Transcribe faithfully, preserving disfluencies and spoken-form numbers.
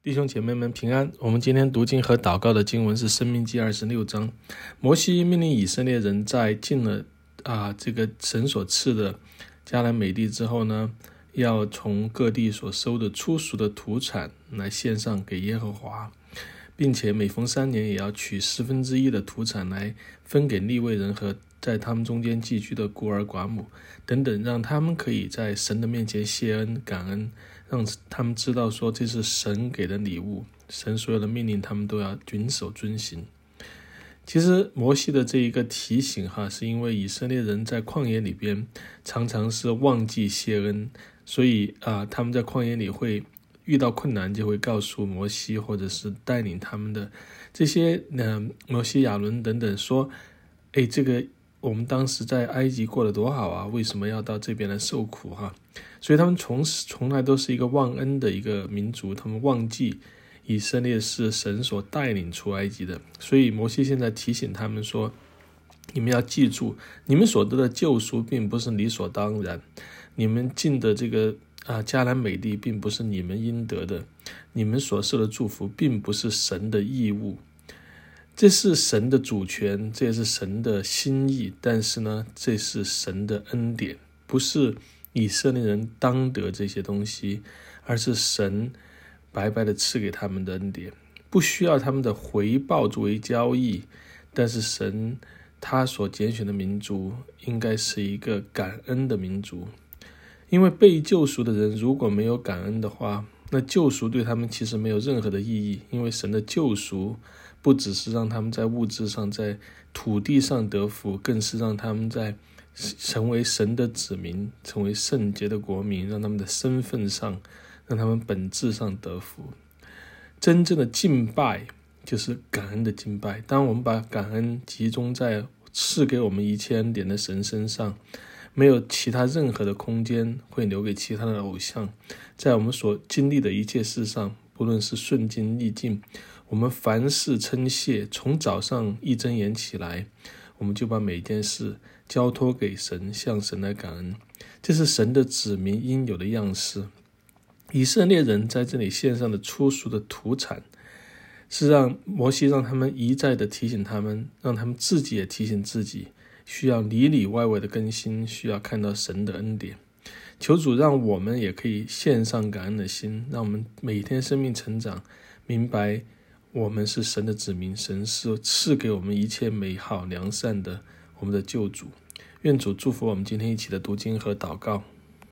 弟兄姐妹们平安。我们今天读经和祷告的经文是申命记二十六章。摩西命令以色列人在进了啊这个神所赐的迦南美地之后呢，要从各地所收的初熟的土产来献上给耶和华，并且每逢三年也要取十分之一的土产来分给利未人和在他们中间寄居的孤儿寡母等等，让他们可以在神的面前谢恩感恩，让他们知道说这是神给的礼物，神所有的命令他们都要遵守遵行。其实摩西的这一个提醒哈，是因为以色列人在旷野里边常常是忘记谢恩，所以啊，他们在旷野里会遇到困难就会告诉摩西，或者是带领他们的这些呃摩西亚伦等等说，哎，这个我们当时在埃及过得多好啊，为什么要到这边来受苦哈？所以他们从从来都是一个忘恩的一个民族，他们忘记以色列是神所带领出埃及的。所以摩西现在提醒他们说，你们要记住，你们所得的救赎并不是理所当然，你们进的这个啊迦南美地并不是你们应得的，你们所受的祝福并不是神的义务，这是神的主权，这也是神的心意，但是呢，这是神的恩典，不是以色列人当得这些东西，而是神白白的赐给他们的恩典，不需要他们的回报作为交易。但是神他所拣选的民族应该是一个感恩的民族，因为被救赎的人如果没有感恩的话，那救赎对他们其实没有任何的意义。因为神的救赎不只是让他们在物质上在土地上得福，更是让他们在成为神的子民，成为圣洁的国民，让他们的身份上，让他们本质上得福。真正的敬拜就是感恩的敬拜。当我们把感恩集中在赐给我们一切恩典的神身上，没有其他任何的空间会留给其他的偶像。在我们所经历的一切事上，不论是顺境逆境，我们凡事称谢，从早上一睁眼起来，我们就把每件事交托给神，向神来感恩。这是神的子民应有的样式。以色列人在这里献上的初熟的土产，是让摩西让他们一再的提醒他们，让他们自己也提醒自己，需要里里外外的更新，需要看到神的恩典。求主让我们也可以献上感恩的心，让我们每天生命成长，明白我们是神的子民，神是赐给我们一切美好良善的我们的救主。愿主祝福我们今天一起的读经和祷告。